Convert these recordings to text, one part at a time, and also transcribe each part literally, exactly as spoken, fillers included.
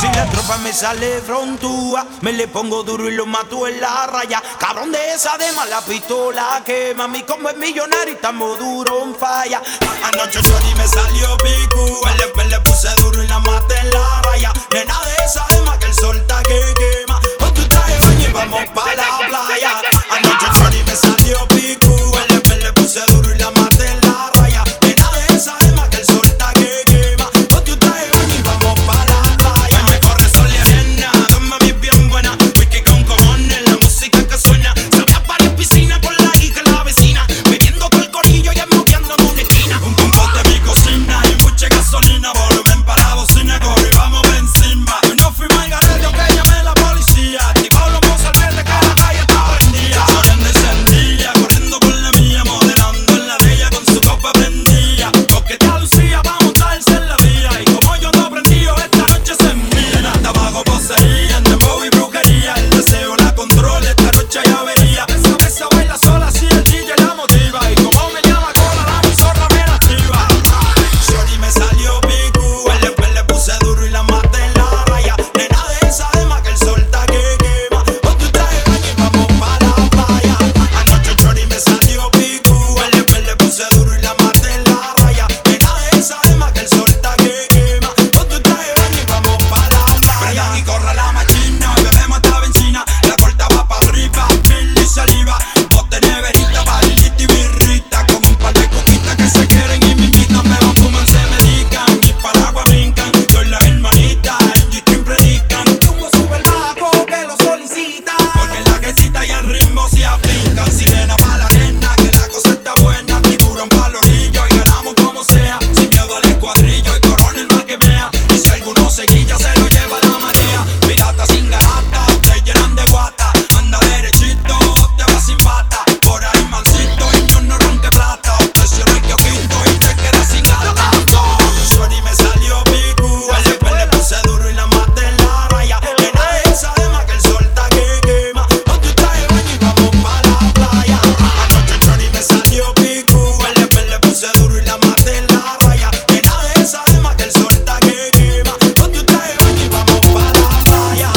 Si la tropa me sale frontúa, me le pongo duro y lo mato en la raya. Cabrón de esa de mala pistola que mami como es millonario y estamos duro en falla. Anoche Chori me salió picu, el le puse duro y la maté en la raya. Nena de esa de más que el sol está que quema. Con tu traje baño y vamos pa' la playa. Anoche Chori me salió picu, el le puse duro y la maté en la raya. Nena de esa de más que el sol está que quema. Con tu traje baño y vamos pa' la playa. Me corre sol y arena, dos mami bien buena. Whisky con cojones, la música que suena. Sabía para en piscina con la hija y la vecina. Bebiendo con el corillo y esmoqueando en una esquina. Un compote en mi cocina y mucha gasolina. Volumen para la bocina, corre y vamos por encima. Hoy no fuimos al garete, que llame la policía. Activado los mozalbetes que la calle está prendida. Llorando encendida, corriendo por la mía. Modelando en la de ella con su copa prendida. Coquetea Lucía pa' montarse en la vía. Y como yo no prendido, esta noche se envía. Hasta abajo poseían de bobo y brujería. El deseo la controla, esta noche ya vería. Esa mesa baila sola si el D J la motiva. Y como me llama cola, la emisora me la activa. Shorty me salió picu, el después le puse duro y la maté en la raya. Nena de esa de más que el sol está que quema. Con tu traje baño y vamos pa' la playa. Anoche Shorty me salió picu, el después le puse duro y la maté en la raya. Nena de esa de más que el sol está que quema. Con tu traje baño y vamos pa' la playa. Y corra la machina, hoy bebemos hasta benzina. La corta va pa' arriba, pil y saliva. Bote neverita, valita y birrita. Con un par de coquitas que se quieren y me invitan. Me van, fuman, se medican y para agua brincan. Soy la hermanita, en G-Stream predican. Tumbo sube el bajo que lo solicita. Porque en la quesita y el ritmo se aplican. Sirena pa' la arena, que la cosa está buena. Tiburón pa' los orillos y ganamos como sea. Sin miedo al escuadrillo y coronel más que vea. Y si alguno se guilla, se lo lleva la marea. Pirata sin garata, te llenan de guata. Anda derechito, te vas sin bata. Por ahí mansito y yo no ronque plata. Presiona el kiosquito y te quedas sin gata. Shorty me salió picu, el después le puse duro y la maté en la raya. Nena de esa de más que el sol está que quema. Con tu traje baño y vamos pa' la playa. Anoche Shorty me salió picu, el después le puse duro y la maté en la raya. Nena de esa de más que el sol está que quema. Con tu traje baño y vamos pa' la playa.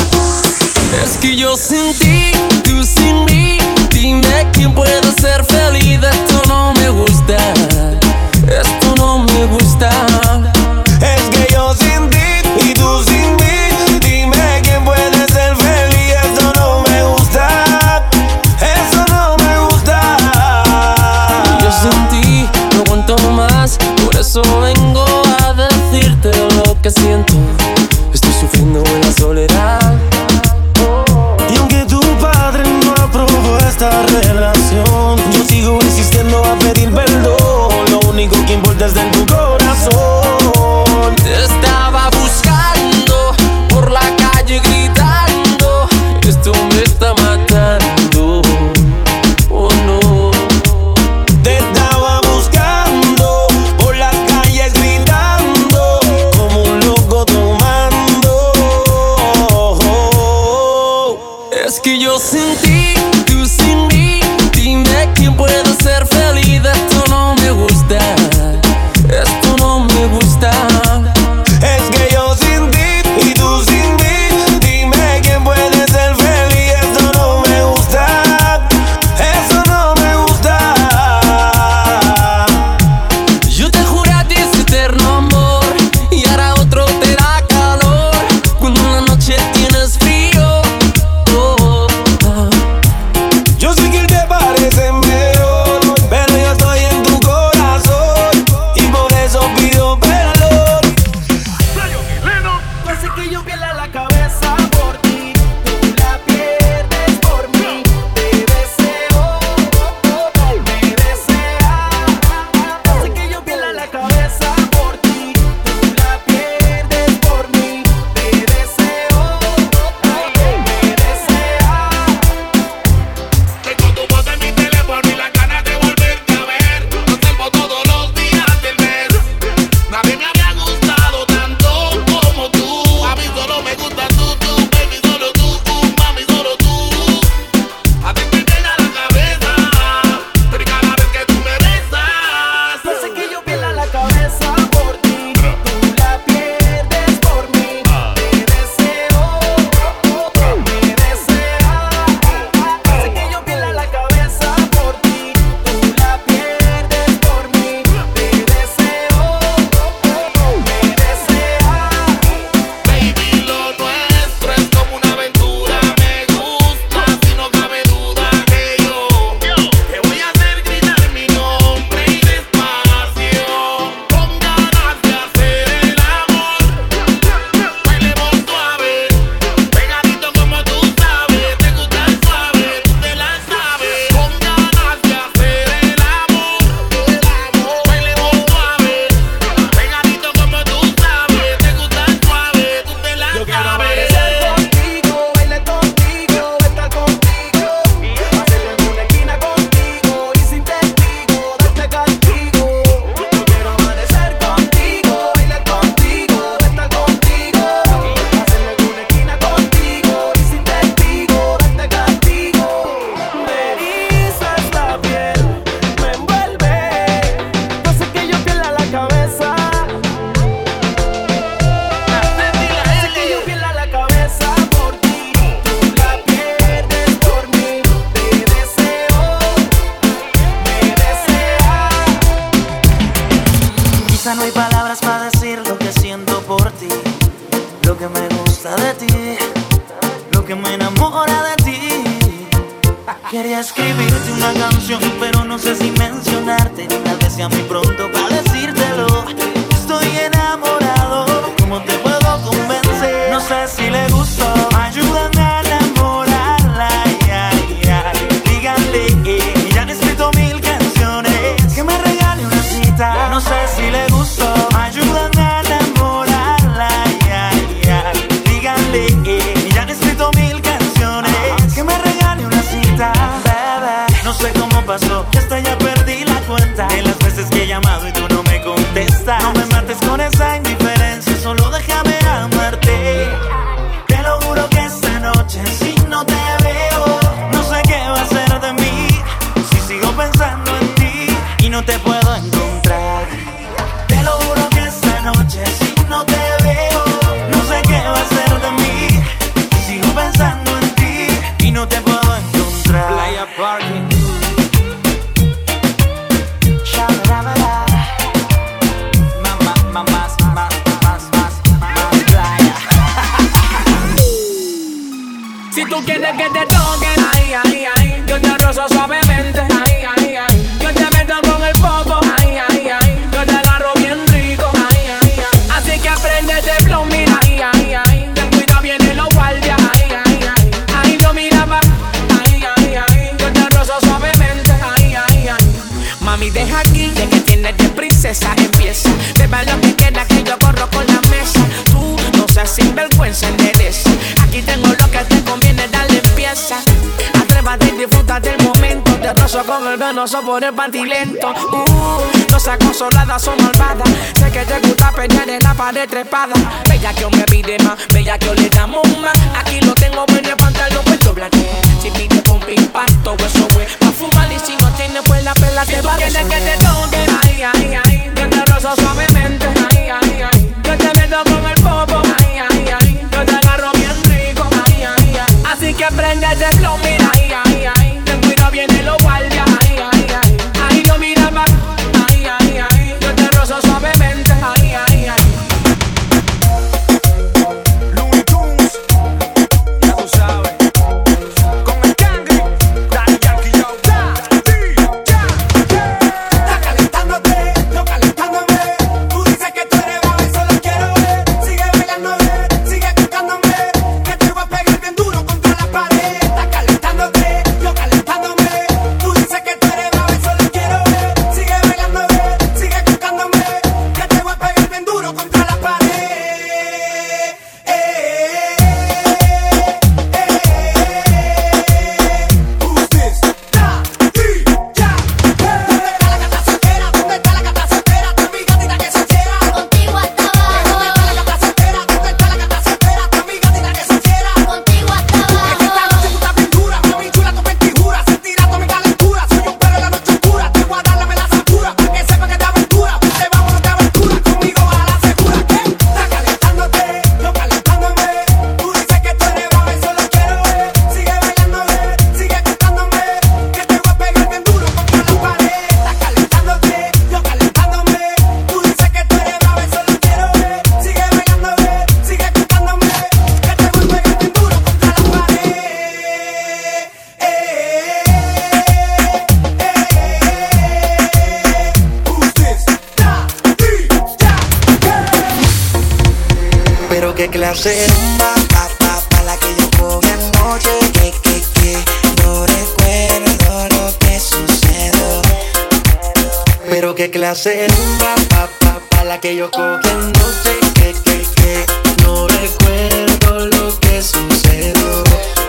Es que yo sin ti, tú sin mí. Dime quién puede ser feliz. Esto no me gusta, esto no me gusta. Es que yo sin ti y tú sin mí. Dime quién puede ser feliz. Eso no me gusta, eso no me gusta. Yo sin ti no aguanto más. Por eso vengo a decirte lo que siento. Estoy sufriendo en la soledad. Y aunque tu padre no aprobó esta relación, yo sigo insistiendo a pedir perdón. Lo único que importa es de tu corazón. Te estaba buscando por la calle gritando. Esto me está matando. Oh no. Te estaba buscando por las calles gritando, como un loco tomando. Es que yo sin ti, tú sin mí. Dime quién puede ser feliz. Esto no me gusta, esto no me gusta. Es que yo sin ti y tú sin mí. Dime quién puede ser feliz. Eso no me gusta, eso no me gusta. Yo te juré a ti ese eterno amor y ahora otro te da calor. Cuando en la noche tienes frío, oh, ah. Quería escribirte una canción, pero no sé si mencionarte. Tal vez sea muy pronto para decírtelo. Estoy enamorado, ¿cómo te puedo convencer? No sé si le gustó, ayúdame a enamorarla. Ay, ay, ay. Díganle que ya han escrito mil canciones, que me regale una cita. No sé si le gustó, ayúdame a enamorarla. Ay, ay, ay. Díganle que ya han escrito mil canciones, que me regale una cita. Bebé, no sé cómo pasó, que hasta ya perdí la cuenta de las veces que he llamado y tú no me contestas. No me mates con esa indiferencia, solo déjame amarte. Te lo juro que esta noche si no te veo, no sé qué va a ser de mí. Si sigo pensando en ti y no te puedo encontrar. Te lo juro que esta noche si no te veo, no sé qué va a ser de mí. Si sigo pensando en ti y no te puedo encontrar. Playa Party. Si tú quieres que te toquen, ay, ay, ay, yo te rozo suavemente, ay, ay, ay, yo te meto con el popo, ay, ay, ay, yo te agarro bien rico, ay, ay, ay, así que apréndete flow, mira, ay, ay, ay, ten cuidado, vienen los guardias, ay, ay, ay, ay, no mira pa, ay, ay, ay, yo te rozo suavemente, ay, ay, ay, mami deja aquí, de que tienes de princesa, empieza, beba lo que queda que yo corro con la mesa, tú no seas sinvergüenza, endereza, aquí tengo lo que te conviene, dale pieza. Atrévate y disfruta del momento. Te rozo con el venoso por el panty lento. Uh, no seas consolada, son malvadas. Sé que te gusta pelear en la pared trepada. Bella que me pide más, bella que le damos más. Aquí lo tengo en el pantalón, pues doblate. Si pide con impacto, eso güey. Pa' fumar y si no tienes, pues la pela te va a quieres que te toque, ay, ay, ay. Yo te rozo suavemente, ay, ay, ay. Yo te meto con el popo, ay, ay, ay. Yo te agarro bien rico, ay, ay, ay. Así que apréndete el flow, mira, ay, ay, ay. Ten cuidado, vienen los guardias, ay, ay, ay. Ay, no mira más, ay, ay, ay. Yo te rozo suavemente, ay, ay, ay. Looney Tunes, ya tú sabes. Con el Cangri, Daddy Yankee, yo. Está calentándote, yo calentándome. Tú dices que tú eres bajo y solo quiero ver. Sigue bailando, ver, sigue tocándome. Que te voy a pegar bien duro contra la pared. Está calentándote, yo calentándome. Tú dices que tú eres bajo y solo quiero ver. Sigue bailando, ver, sigue tocándome. Que te voy a pegar bien duro contra la pared. Eh, eh, eh, eh. Who's this? Daddy Yankee. ¿Dónde está la gata soltera? ¿Dónde está la gata soltera? Tu amiga tira que se quiera. Contigo hasta abajo, ¿Dónde está la gata soltera? ¿Dónde está la gata soltera? Tu amiga tira que se quiera. contigo hasta Es que esta abajo. noche tú estás bien dura, mami chula, tu pentijura. Sentirá toda mi calentura. Soy un perro en la noche oscura. Te voy a dar la mela cintura, pa' que sepa que te aventura. Te vámonos de aventura, conmigo a la segura. ¿Qué? Está calentándote, yo calentándome. Tú dices que tú eres bajo y solo quiero ver. Sigue bailando, ver, sigue tocándome. Que te voy a pegar bien duro contra la pared. Está calentándote, yo calentándome. Tú dices que tú eres bajo y solo quiero ver. Sigue bailando, ver, sigue tocándome. Que te voy a pegar bien duro contra la pared. Eh, eh, eh, who's this? Daddy Yankee. Pero qué clase de rumba, pa, pa, pa, la que yo cogí anoche. Que, que, que, no recuerdo lo que sucedió. Pero qué clase de rumba, pa, pa, pa, la que yo cogí anoche. Que, que, que, no recuerdo lo que sucedió.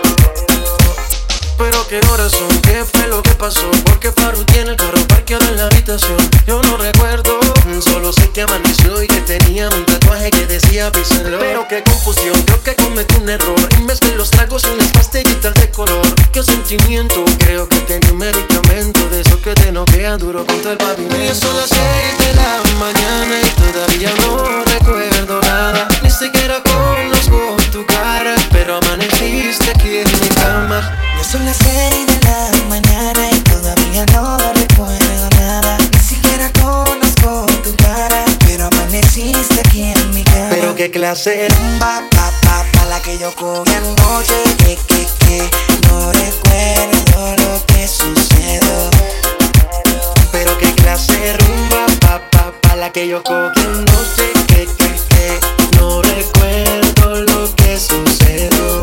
Pero qué horas son, qué fue lo que pasó. Porque Faru tiene el carro parqueado en la habitación. Yo no recuerdo, solo sé que amaneció y que tenía un tatuaje que decía písenlo. Pero qué confusión, creo que cometí un error. Y mezclé los tragos y unas pastillitas de color. Qué sentimiento, creo que tenía un medicamento de eso que te noquea duro contra el pavimento. Y son las seis de la mañana y todavía no recuerdo nada. Ni siquiera conozco tu cara, pero amaneciste aquí en mi cama. Ya son las seis de la mañana y todavía no recuerdo nada. Ni siquiera conozco tu cara, pero amaneciste aquí aquí en mi cama. Pero qué clase rumba, pa, pa, pa, la que yo cogí anoche. Que, que, que, no recuerdo lo que sucedió. Pero qué clase rumba, pa, pa, pa, la que yo cogí anoche. Que, que, que, no recuerdo lo que sucedió.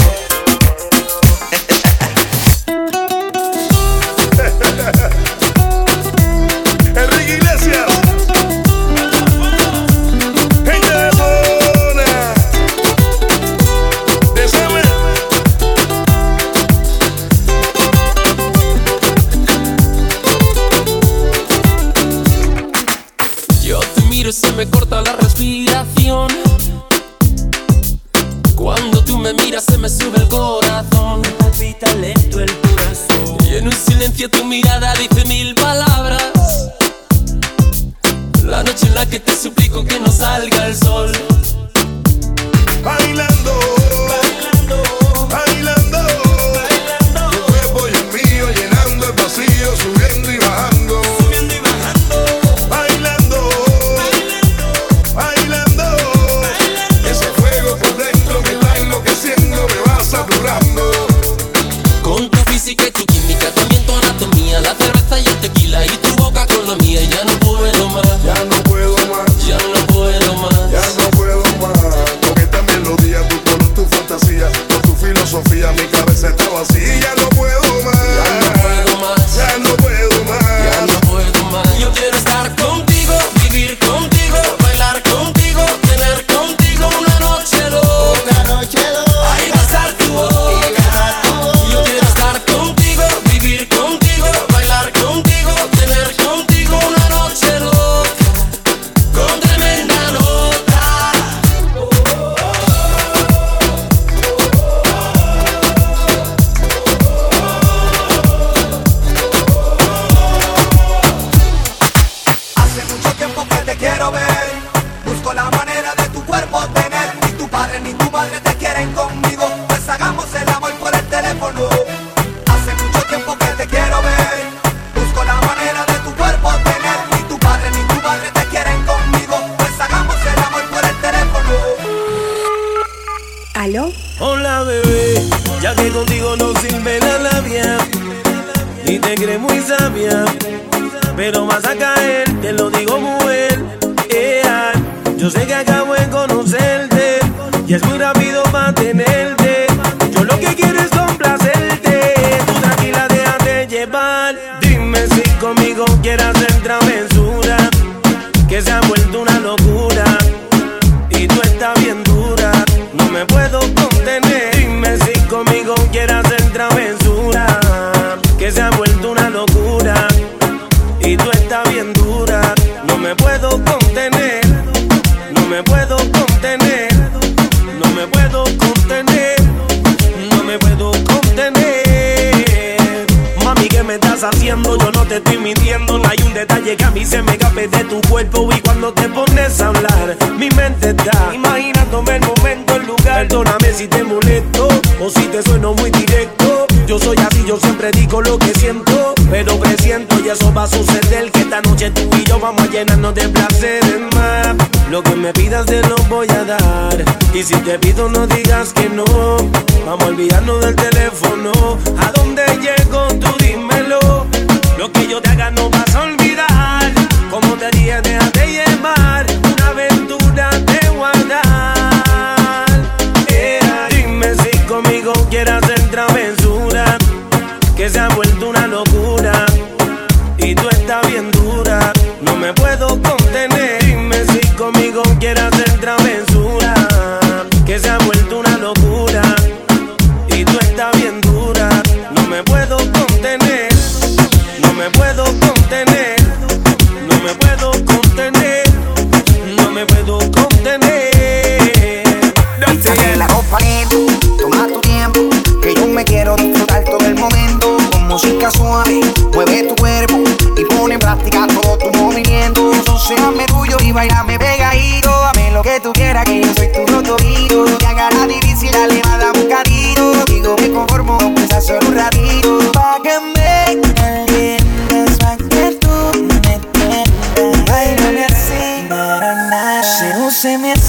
Enrique Iglesias, gente de zona, de Samuel. Yo te miro y se me corta la respiración. Cuando tú me miras se me sube el corazón. Me palpita lento el corazón. Y en un silencio tu mirada dice mil palabras. La noche en la que te suplico que no salga el sol. Bailando, bailando, bailando, bailando. Tu cuerpo y el mío llenando el vacío, subiendo y bajando, subiendo y bajando. Bailando, bailando, bailando, bailando. Ese fuego por dentro me está enloqueciendo, me va saturando. Con tu física y tu química, también tu anatomía, la cerveza y el tequila y tu boca con la mía. Ya no puedo más, Ya no puedo más, ya no puedo más. ya no puedo más. Con esta melodía, tu color, tu fantasía, con tu filosofía, mi cabeza está vacía. Ya no puedo más, Ya no puedo más, ya no puedo más. ya no puedo más. Yo quiero estar contigo, vivir contigo, bailar contigo, tener contigo una noche loca. Una noche loca. Ahí besar tu boca. Yo quiero estar contigo, vivir contigo, bailar contigo, tener contigo una noche loca. Con tremenda nota. Hace mucho tiempo que te quiero ver. Busco la manera de tu cuerpo tener. Ni tu padre ni tu madre te quieren conmigo. Pues hagamos el amor por el teléfono. Hace mucho tiempo que te quiero ver. Busco la manera de tu cuerpo tener. Ni tu padre ni tu madre te quieren conmigo. Pues hagamos el amor por el teléfono. ¿Aló? Hola bebé, ya que contigo no sirve la labia y te crees muy sabia, pero vas a caer, te lo digo mujer. Yeah. Yo sé que acabo de conocerte y es muy rápido para tenerte. Yo lo que quiero es complacerte. Tú tranquila, déjate llevar. Dime si conmigo quieres hacer travesura, que se ha vuelto una locura y tú estás bien dura. No me puedo contener. Dime si conmigo quieres hacer travesura, que se ha vuelto una locura y tú estás bien dura. No me puedo contener. No me puedo contener. No me puedo contener. No me puedo contener. Mami, ¿qué me estás haciendo? Yo no te estoy mintiendo. No hay un detalle que a mí se me escape de tu cuerpo. Y cuando te pones a hablar, mi mente está imaginándome el momento, el lugar. Perdóname si te molesto o si te sueno muy directo. Yo soy así, yo siempre digo lo que siento, pero presiento y eso va a suceder. Que esta noche tú y yo vamos a llenarnos de placeres más. Lo que me pidas te lo voy a dar. Y si te pido no digas que no. Vamos a olvidarnos del teléfono. ¿A dónde llego? Tú dímelo. Lo que yo te haga no vas a olvidar. Como te dije, déjate llevar. Una aventura te voy a dar. Yeah. Dime si conmigo quieres hacer travesura, que se ha vuelto una locura y tú estás bien dura. No me puedo contener. Dime si conmigo quieres hacer travesura, que se ha vuelto una locura y tú estás bien dura. No me puedo contener. No me puedo contener. No me puedo contener. No me puedo contener.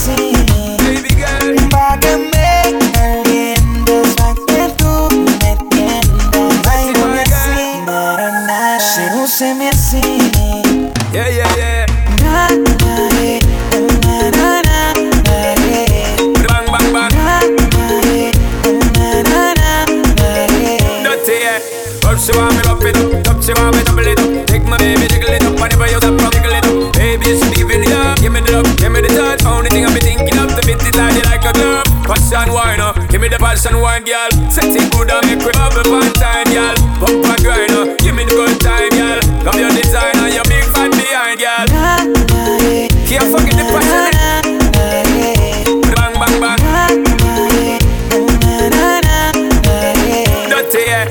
así, baby girl. pa' que me calientes, pa' que tú me entiendas. Báilame así, na, na, na. Sedúceme así. Yeah, yeah, yeah. Na, na, eh, na, na, na, na, eh. Bang, bang, bang. Na, na, eh, na, na, na, na, eh. Dirty, yeah. Up, she want me up it up. Up, she want me double it up. Take my baby, jiggle it up. Whenever you stop, jiggle it up. Baby, you should be giving it up. Give me the love, give me the touch. Only thing I be thinking of to fit it on you like a glove. Passion wine, uh. Give me the passion wine, girl. Sexy good and make we bubble fun time, girl. Pump and grind, uh. Give me the good time, girl. Love your design and your big fat behind, girl. Na, na, eh, Can't forget the passion. na, na, eh. Bang, bang, bang. Na, na, eh, na, na, na, na, eh. Dirty, yeah.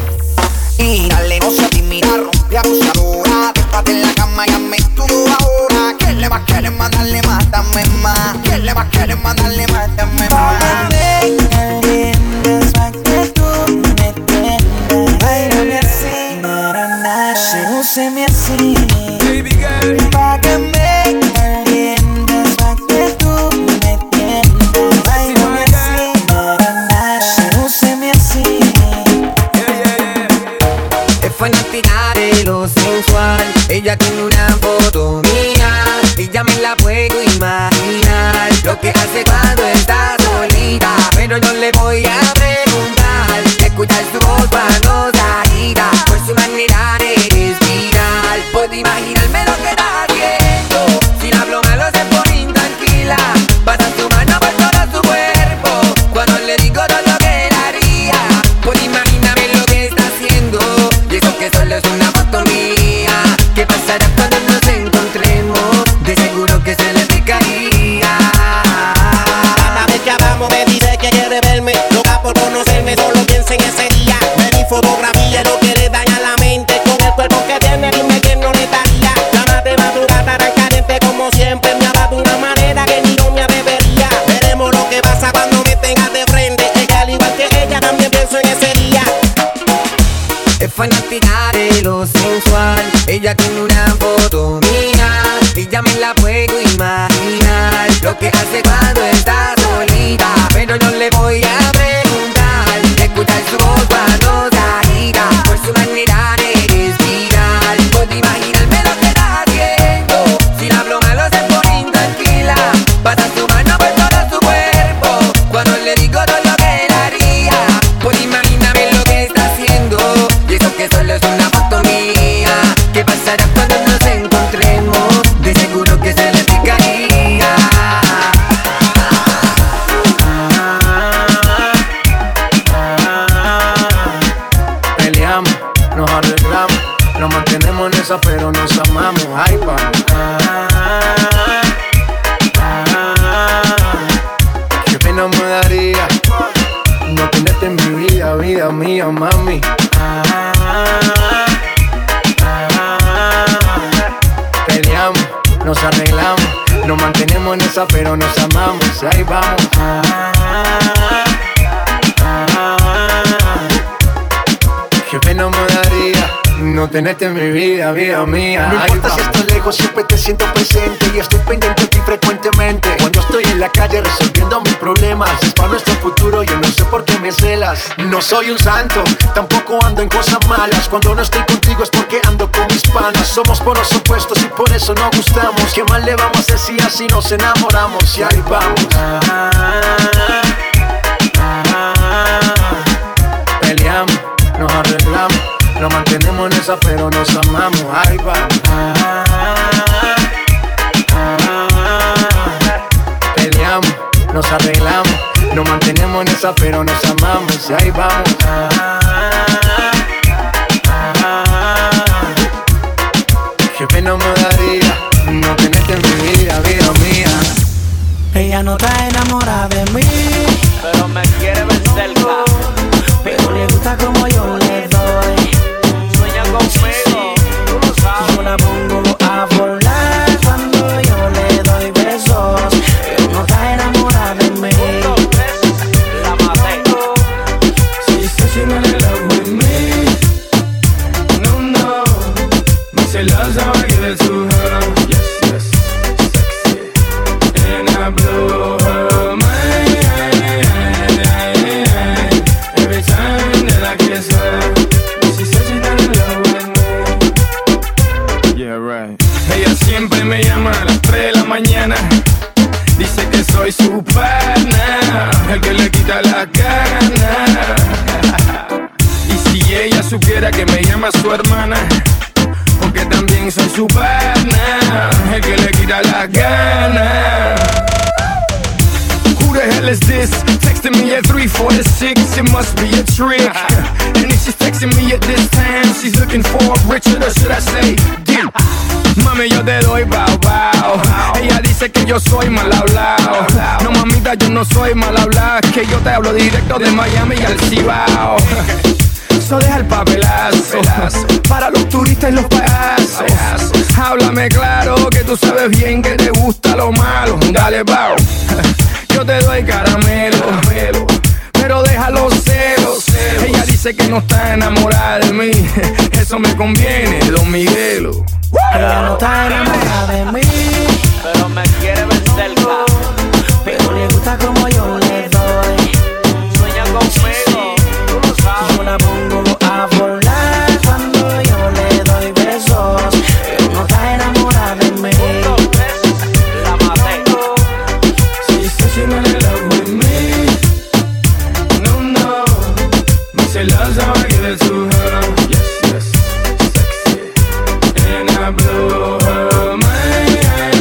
Y dale, no seas tímida, rompe abusadora. Trépate en la cama y hazme todo ahora. ¿Qué le vas a querer más? Dale más, dame más. ¿Qué le vas a querer más? Dale más, dame Pa' más. que me calientes, pa' que tú me entiendas. Báilame así, na, na, na. Sedúceme así, Baby girl. pa' que me calientes, pa' que tú me entiendas. Báilame así, na, na, na. Sedúceme así. Yeah, yeah, yeah. Es fanática de lo sensual. Ella tiene una foto mía y ya me la puedo imaginar. Lo que hace cuando está solita, pero yo le voy a preguntar. Escuchar su voz cuando salida, por su manera de respirar. Puedo imaginarme lo que está haciendo. Si le hablo malo se pone intranquila. Pasa su mano por todo su cuerpo cuando le digo todo lo que él haría. Puedo imaginarme lo que está haciendo. Y eso que solo es una foto mía. ¿Qué pasará cuando nos encontremos? De seguro que se le picaría. Cada vez que hablamos me dice que quiere verme, loca por conocerme, solo piensa en ese día. Ver mi fotografía, lo que le daña la mente. Con el cuerpo que tiene, dime que no le daría. Llama de madrugada tan caliente como siempre. Me habla de una manera que ni yo me atrevería. Veremos lo que pasa cuando me tengas de frente. Ella al igual que ella también pienso en ese día. Es fanática de lo sensual. Ella tiene una foto mía y ya me la puedo imaginar. Lo que hace cuando está solita, pero yo le voy a preguntar. Escuchar su voz cuando salida, por su manera de respirar. Puedo imaginarme lo que está haciendo. Si le hablo malo se pone intranquila. Pasa su mano por todo su cuerpo cuando le digo todo lo que él haría. Puedo imaginarme lo que está haciendo. Y eso que solo es una foto mía. ¿Qué pasará cuando nos encontremos? De seguro que se le picaría. Peleamos, nos arreglamos, nos mantenemos en esa pero nos amamos. Ay, vamos. Qué pena me daría no tenerte en mi vida, vida mía, mami. Peleamos, nos arreglamos, nos mantenemos en esa pero nos amamos. Ahí vamos. Qué pena me daría no tenerte en mi vida, vida mía. No importa si estoy lejos, siempre te siento presente y estoy pendiente de ti frecuentemente. Cuando estoy en la calle resolviendo mis problemas, es para nuestro futuro, yo no sé por qué me celas. No soy un santo, tampoco ando en cosas malas. Cuando no estoy contigo es porque ando con mis panas. Somos polos opuestos y por eso no gustamos. ¿Qué mal le vamos a hacer si así nos enamoramos? Y ahí vamos. Peleamos, nos arreglamos, nos mantenemos en esa pero nos amamos. Ahí vamos. Peleamos, nos arreglamos, nos mantenemos en esa pero nos amamos. Ahí vamos. Qué pena me daría no tenerte en mi vida, vida mía. Ella no está enamorada de mí, pero me quiere ver cerca. pero le gusta como yo le doy. Sueña conmigo, tú lo sabes. Yo la pongo a volar cuando yo le doy besos. Ella no está enamorada de mí. La maté. She said she not in love with me. No, no. Me say love's how I give it to her. Yes, yes, sexy. And I blow blow her mind. Every time that I kiss her, she says she's not in love with me. Yeah, right. Ella siempre me llama a las tres de la mañana. Dice que soy su pana, el que le quita las ganas. Y si ella supiera que me llama su hermana, porque también soy su pana, el que le quita las ganas. Who the hell is this? Texting me at three forty-six, it must be a trick. And if she's texting me at this time, she's looking for Richard, or should I say, Dick? Mami, yo te doy bao bao. Ella dice que yo soy mal hablado. No, mamita, yo no soy mal hablado. Es que yo te hablo directo de Miami y al Cibao. Eso deja el papelazo para los turistas y los payasos. Háblame claro que tú sabes bien que te gusta lo malo. Dale, bao. Yo te doy caramelo, pero deja los celos. Ella dice que no está enamorada de mí. Eso me conviene, Don Miguelo. Ella no está enamorada de mí, pero me quiere ver cerca. pero le gusta como yo le doy. Sueña conmigo, tú lo sabes. Yo la pongo a volar cuando yo le doy besos. Ella no está enamorada de mí. La maté. She said she not in love with me. No, no. Me say love's how I give it to her. Yes, yes, sexy. And I blow her mind.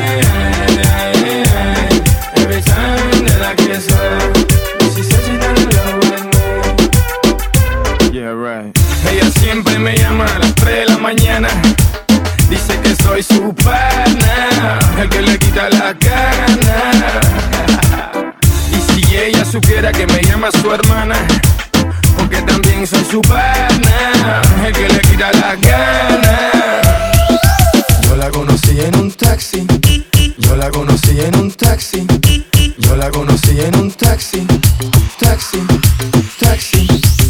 Every time that I kiss her, she said she's not in love with me. Yeah, right. Ella siempre me llama a las tres de la mañana. Dice que soy su pana, el que le quita las ganas. Y si ella supiera que me llama su hermana, porque también soy su pana, el que le quita las ganas. Yo la conocí en un taxi. Yo la conocí en un taxi. Yo la conocí en un taxi. Taxi, taxi.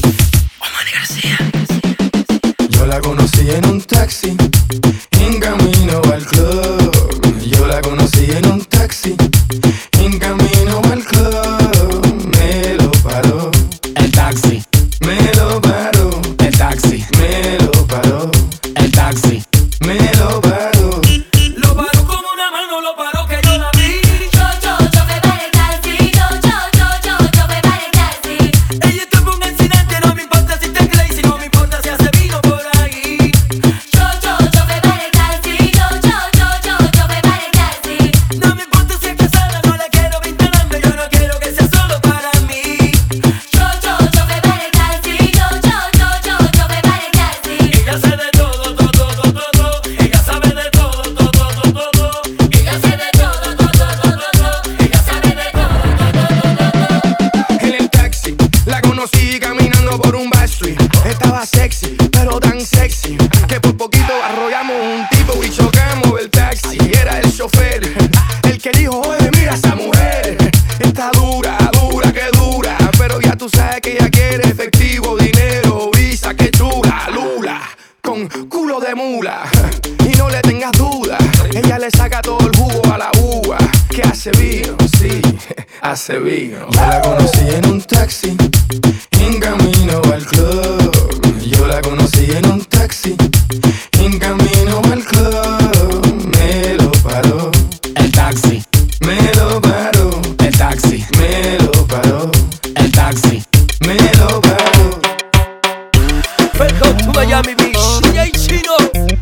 Yo la conocí en un taxi, en camino al club. Yo la conocí en un taxi, en camino al club. Me lo paró el taxi. Me lo paró el taxi. Me lo paró el taxi. Me lo paró. Lo paró como una mano, lo paró que yo la vi. Yo, yo, yo me paré el taxi. Yo, yo, yo, yo, yo me paré el taxi. Ella tuvo un accidente, no me importa si te crazy, no me importa si hace vino por ahí. Yo, yo, yo me paré el taxi. Yo, yo, yo, yo, yo me paré el taxi. No me importa si es casada, no la quiero vinculando, yo no quiero que sea solo para mí. Yo, yo, yo me paré el taxi. Yo, yo, yo, yo, yo me paré el taxi. Ella sabe de todo, todo, todo, todo. Ella sabe de todo, todo, todo, todo. Ella sabe de todo, todo, todo, todo. Ella sabe de todo, todo, todo, todo. En el taxi la conocí caminando por un backstreet. Estaba sexy, pero tan sexy que por poquito arrollamos un tipo y chocamos el taxi. Era el chofer, el que dijo, oye, mira esa mujer. Está dura, dura, que dura. Pero ya tú sabes que ella quiere efectivo, dinero, visa, que chula, lula, con culo de mula. Y no le tengas duda, ella le saca todo el jugo a la uva. Que hace vino, sí, hace vino. Yo la conocí en un taxi, en camino al club. Yo la conocí en un taxi, en camino al club. Me lo paró el taxi. Me lo paró el taxi. Me lo paró el taxi. Me lo paró. Welcome to Miami Beach, D J Chino.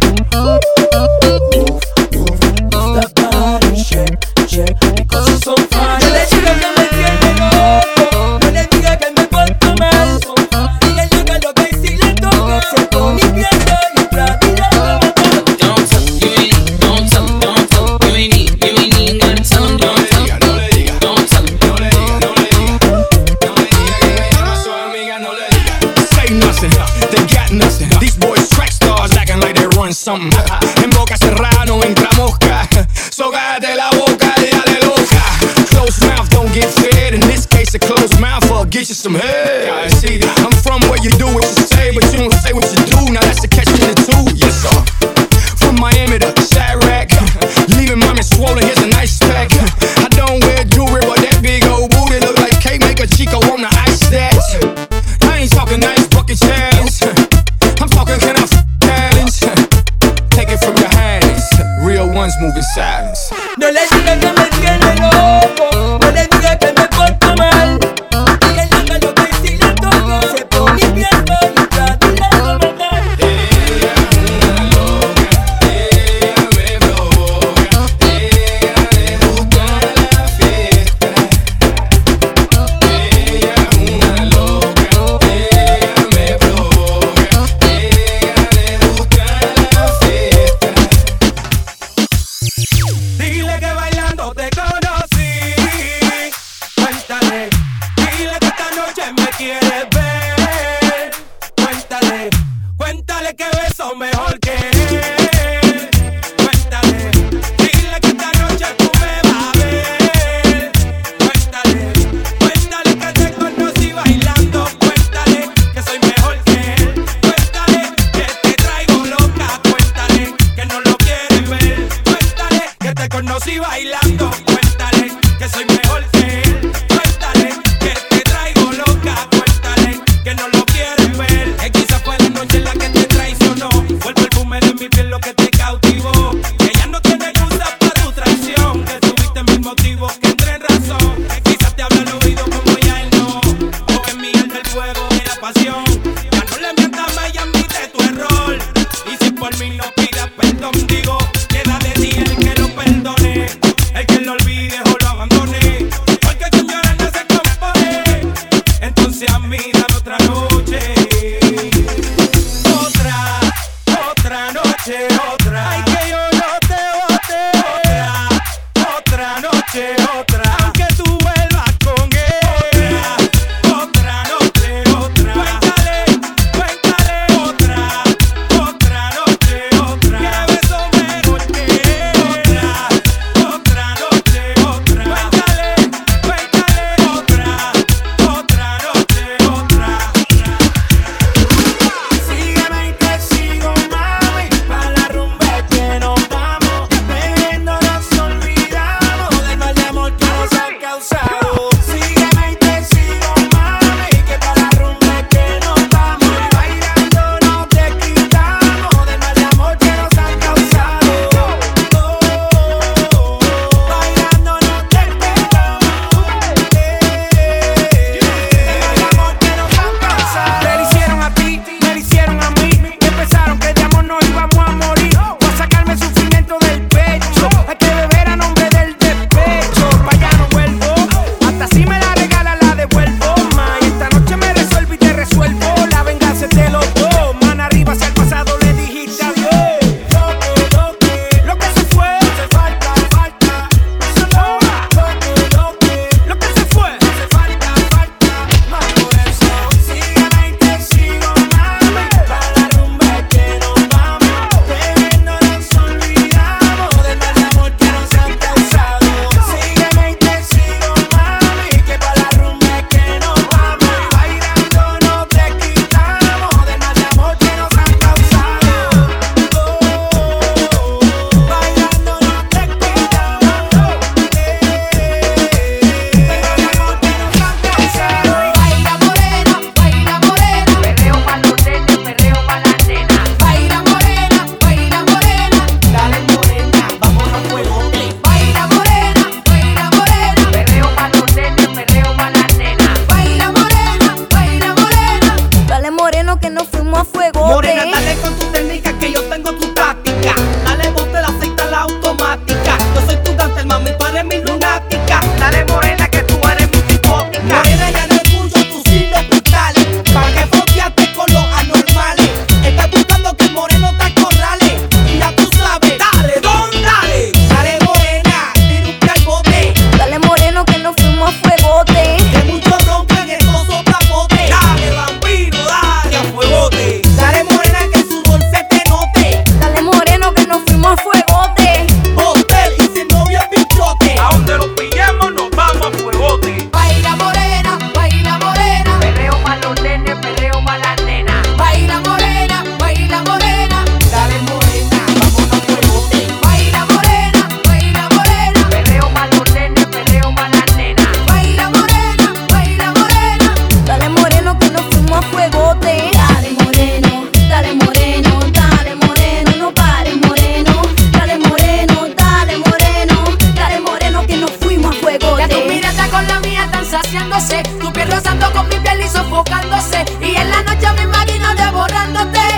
The body shake, shake, because it's on fire. No le diga que me tiene loco, no le diga que me porto mal. Dígale que lo que sí le toco, ni pierdo moving silence. No le diga que me tiene loco, no le diga que me porto mal. Y él haga lo que si le toca, se pone bien bonita, dile a matar. Ella es una loca, ella me provoca, ella le gusta la fiesta. Ella es una loca, ella me provoca, ella le gusta la fiesta. saciándose, tu piel rozando con mi piel y sofocándose, y en la noche me imagino devorándote.